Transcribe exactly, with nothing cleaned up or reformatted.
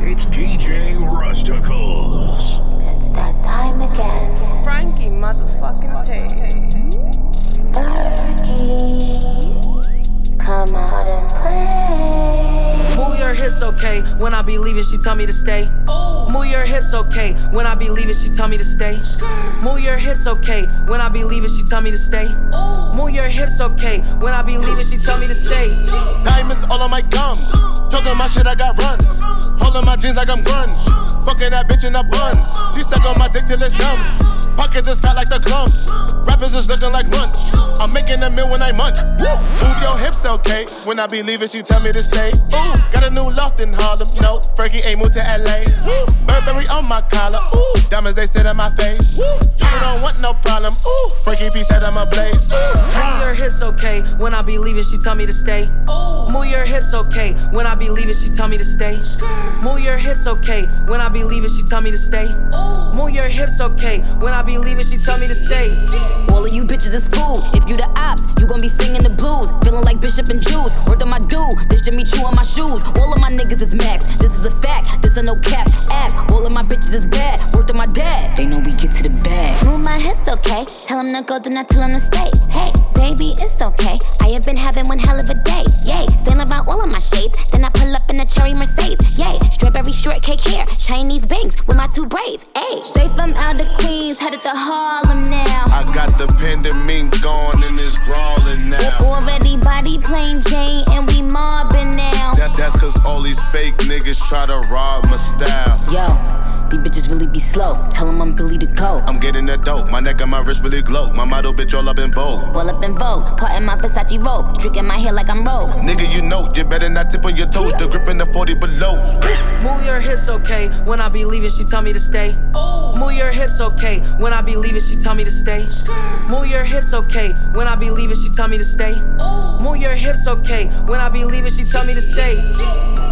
It's D J Rusticles. It's that time again. Frankie motherfucking Page. Fergie, come out and play. Move your hips, okay. When I be leaving, she tell me to stay. Move your hips, okay. When I be leaving, she tell me to stay. Move your hips, okay. When I be leaving, she tell me to stay. Move your hips, okay. When I be leaving, she tell me to stay. Diamonds all on my gums. Talking my shit, I got runs. Holding my jeans like I'm grunge. Fucking that bitch in the buns. She suck on my dick till it's numb. Pockets is fat like the clumps. Rappers is looking like lunch. I'm making a meal when I munch. Woo. Move your hips, okay. When I be leaving, she tell me to stay. Ooh, got a new loft in Harlem. No, Frankie ain't moved to L A. Woo. Burberry on my collar. Ooh, diamonds they sit in my face. Woo. You don't want no problem. Ooh, Frankie P said I'm a blaze. Move your hips, okay. When I be leaving, she tell me to stay. Move your hips, okay. When I be leaving, she tell me to stay. Move your hips, okay. When I be leaving, she tell me to stay. Move your hips, okay. When I be leaving, she tell me to stay. All of you bitches is food. If you the ops, you gon' be singing the blues. Feeling like Bishop and Juice. Word to my dude, this Jimmy Choo on my shoes. All of my niggas is max. This is a fact. This a no cap app. All of my bitches is bad. Word to my dad. They know we get to the bag. Move my hips, okay. Tell him to go, do not tell him to stay. Hey, baby, it's okay. I have been having one hell of a day. Yay, saying about all of my shades. Then I pull up in a cherry Mercedes. Yay, strawberry shortcake hair. Chinese bangs with my two braids. Ayy, straight from out of Queens, headed to Harlem now. I got the pandemic gone and it's crawling now. Already body plain Jane and we mobbing now. That, that's cause all these fake niggas try to rob my style. Yo, these bitches really be slow. Tell them I'm Billy to go. I'm getting that dope. My neck and my wrist really glow. My model bitch all up in Vogue. All up in Vogue, part in my Versace robe. Streaking my hair like I'm Rogue. Nigga, you know, you better not tip on your toes. The grip in the forty below. Move your hips, okay. When I be leaving, she tell me to stay. Move your hips, okay. When I be leaving, she tell me to stay. Move your hips, okay. When I be leaving, she tell me to stay. Move your hips, okay. When I be leaving, she tell me to stay.